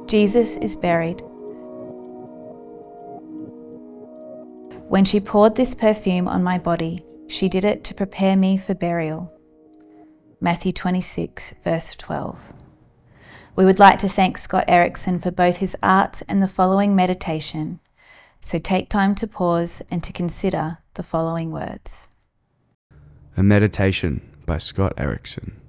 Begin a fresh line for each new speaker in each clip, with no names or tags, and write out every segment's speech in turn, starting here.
Jesus is buried. When she poured this perfume on my body, she did it to prepare me for burial. Matthew 26, verse 12. We would like to thank Scott Erickson for both his art and the following meditation. So take time to pause and to consider the following words.
A meditation by Scott Erickson.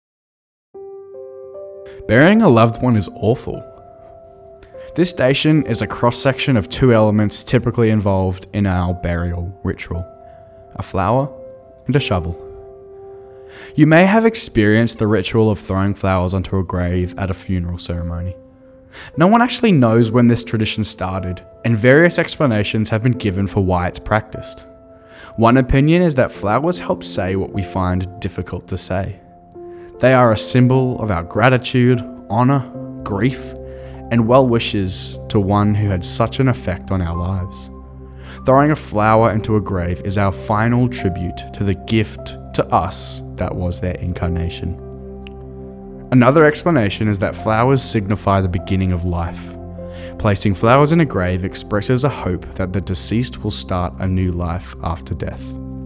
Burying a loved one is awful. This station is a cross-section of two elements typically involved in our burial ritual: a flower and a shovel. You may have experienced the ritual of throwing flowers onto a grave at a funeral ceremony. No one actually knows when this tradition started, and various explanations have been given for why it's practiced. One opinion is that flowers help say what we find difficult to say. They are a symbol of our gratitude, honour, grief, and well wishes to one who had such an effect on our lives. Throwing a flower into a grave is our final tribute to the gift to us that was their incarnation. Another explanation is that flowers signify the beginning of life. Placing flowers in a grave expresses a hope that the deceased will start a new life after death.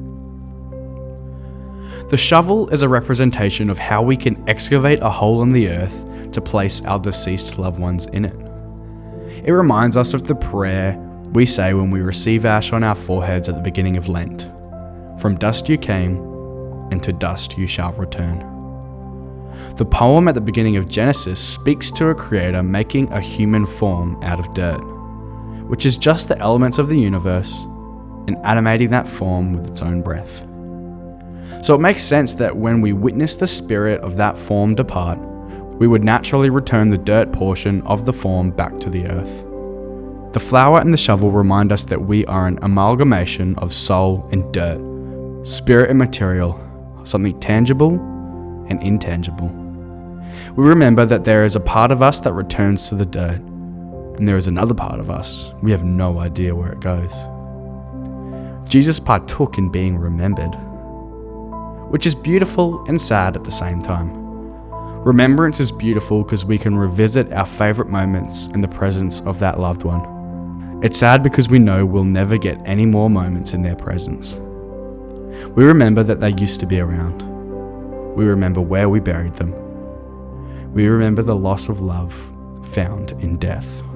The shovel is a representation of how we can excavate a hole in the earth to place our deceased loved ones in it. It reminds us of the prayer we say when we receive ash on our foreheads at the beginning of Lent. From dust you came, and to dust you shall return. The poem at the beginning of Genesis speaks to a creator making a human form out of dirt, which is just the elements of the universe, and animating that form with its own breath. So it makes sense that when we witness the spirit of that form depart, we would naturally return the dirt portion of the form back to the earth. The flower and the shovel remind us that we are an amalgamation of soul and dirt, spirit and material, something tangible and intangible. We remember that there is a part of us that returns to the dirt, and there is another part of us, we have no idea where it goes. Jesus partook in being remembered, which is beautiful and sad at the same time. Remembrance is beautiful because we can revisit our favourite moments in the presence of that loved one. It's sad because we know we'll never get any more moments in their presence. We remember that they used to be around. We remember where we buried them. We remember the loss of love found in death.